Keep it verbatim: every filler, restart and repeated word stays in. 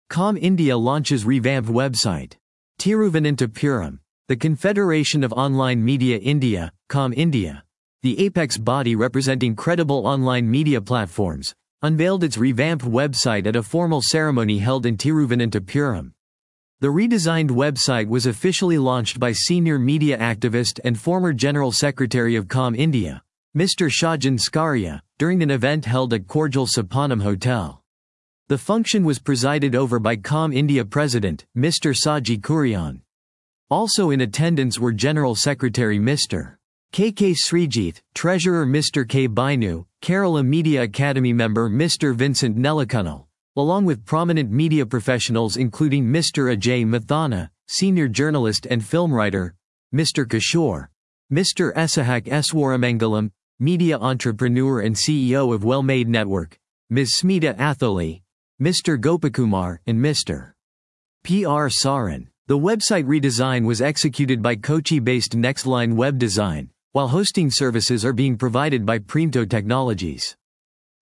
Com India launches revamped website. Tiruvananthapuram. The Confederation of Online Media India, Com India, the apex body representing credible online media platforms, unveiled its revamped website at a formal ceremony held in Tiruvananthapuram. The redesigned website was officially launched by senior media activist and former General Secretary of Com India, Mister Shajan Skaria, during an event held at Cordial Sapanam Hotel. The function was presided over by Com India President, Mister Saji Kurian. Also in attendance were General Secretary Mister K K Srijit, Treasurer Mister K Bainu, Kerala Media Academy member Mister Vincent Nelakunnal, along with prominent media professionals including Mister Ajay Mathana, senior journalist and film writer, Mister Kishore, Mister Esahak Eswaramangalam, media entrepreneur and C E O of Well-Made Network, Miz Smita Atholi, Mister Gopakumar, and Mister P R Saran. The website redesign was executed by Kochi-based Nextline Web Design, while hosting services are being provided by Preemto Technologies.